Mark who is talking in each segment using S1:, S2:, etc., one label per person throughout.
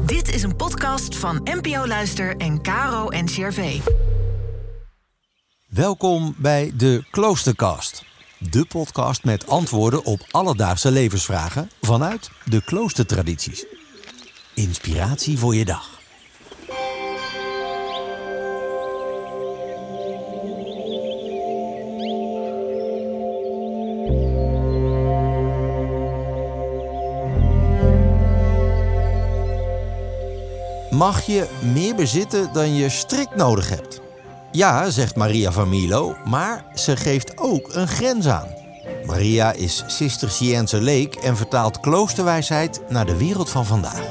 S1: Dit is een podcast van NPO Luister en KRO NCRV.
S2: Welkom bij de Kloostercast. De podcast met antwoorden op alledaagse levensvragen vanuit de kloostertradities. Inspiratie voor je dag. Mag je meer bezitten dan je strikt nodig hebt? Ja, zegt Maria van Milo, maar ze geeft ook een grens aan. Maria is Cisterciënse leek en vertaalt kloosterwijsheid naar de wereld van vandaag.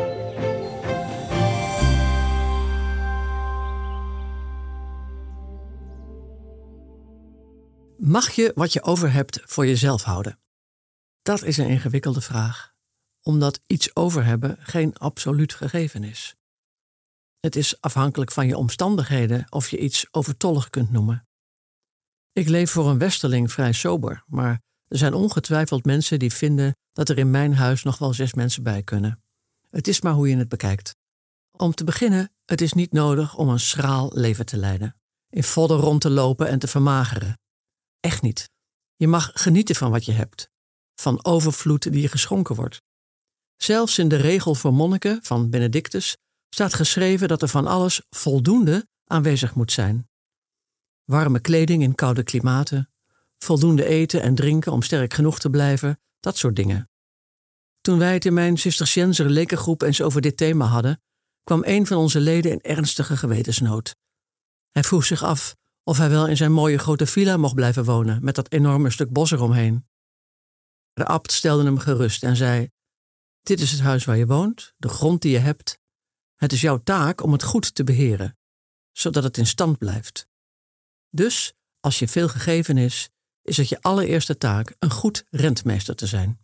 S3: Mag je wat je over hebt voor jezelf houden? Dat is een ingewikkelde vraag, omdat iets over hebben geen absoluut gegeven is. Het is afhankelijk van je omstandigheden of je iets overtollig kunt noemen. Ik leef voor een westerling vrij sober, maar er zijn ongetwijfeld mensen die vinden dat er in mijn huis nog wel 6 mensen bij kunnen. Het is maar hoe je het bekijkt. Om te beginnen, het is niet nodig om een schraal leven te leiden, in vodden rond te lopen en te vermageren. Echt niet. Je mag genieten van wat je hebt, van overvloed die je geschonken wordt. Zelfs in de regel voor monniken van Benedictus staat geschreven dat er van alles voldoende aanwezig moet zijn. Warme kleding in koude klimaten, voldoende eten en drinken om sterk genoeg te blijven, dat soort dingen. Toen wij het in mijn Cisterciënzer lekengroep eens over dit thema hadden, kwam een van onze leden in ernstige gewetensnood. Hij vroeg zich af of hij wel in zijn mooie grote villa mocht blijven wonen met dat enorme stuk bos eromheen. De abt stelde hem gerust en zei: dit is het huis waar je woont, de grond die je hebt. Het is jouw taak om het goed te beheren, zodat het in stand blijft. Dus, als je veel gegeven is het je allereerste taak een goed rentmeester te zijn.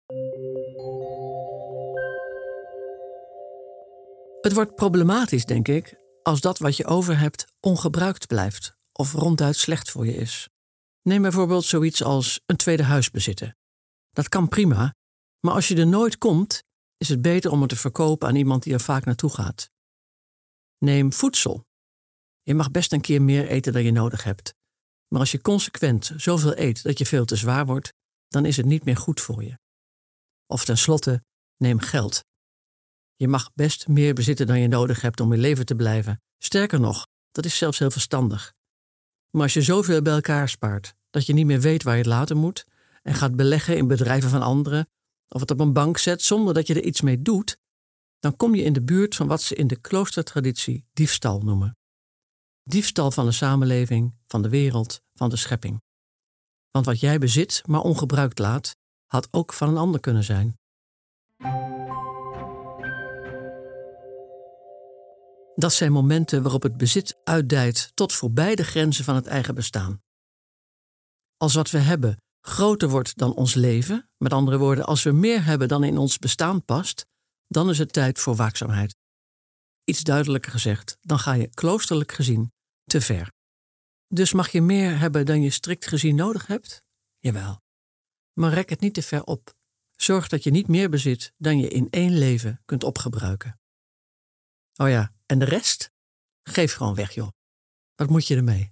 S3: Het wordt problematisch, denk ik, als dat wat je over hebt ongebruikt blijft of ronduit slecht voor je is. Neem bijvoorbeeld zoiets als een tweede huis bezitten. Dat kan prima, maar als je er nooit komt, is het beter om het te verkopen aan iemand die er vaak naartoe gaat. Neem voedsel. Je mag best een keer meer eten dan je nodig hebt. Maar als je consequent zoveel eet dat je veel te zwaar wordt, dan is het niet meer goed voor je. Of tenslotte, neem geld. Je mag best meer bezitten dan je nodig hebt om in leven te blijven. Sterker nog, dat is zelfs heel verstandig. Maar als je zoveel bij elkaar spaart dat je niet meer weet waar je het laten moet en gaat beleggen in bedrijven van anderen, of het op een bank zet zonder dat je er iets mee doet, dan kom je in de buurt van wat ze in de kloostertraditie diefstal noemen. Diefstal van de samenleving, van de wereld, van de schepping. Want wat jij bezit, maar ongebruikt laat, had ook van een ander kunnen zijn. Dat zijn momenten waarop het bezit uitdijt tot voorbij de grenzen van het eigen bestaan. Als wat we hebben groter wordt dan ons leven, met andere woorden, als we meer hebben dan in ons bestaan past, dan is het tijd voor waakzaamheid. Iets duidelijker gezegd, dan ga je kloosterlijk gezien te ver. Dus mag je meer hebben dan je strikt gezien nodig hebt? Jawel. Maar rek het niet te ver op. Zorg dat je niet meer bezit dan je in 1 leven kunt opgebruiken. Oh ja, en de rest? Geef gewoon weg, joh. Wat moet je ermee?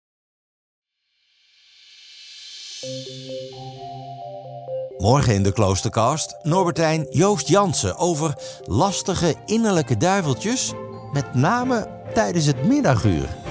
S2: Morgen in de Kloostercast Norbertijn Joost Jansen over lastige innerlijke duiveltjes, met name tijdens het middaguur.